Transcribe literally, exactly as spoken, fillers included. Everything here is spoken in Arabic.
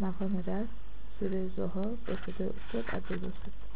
مقام رقص، سوره ضحی با صدای استاد عبدالباسط.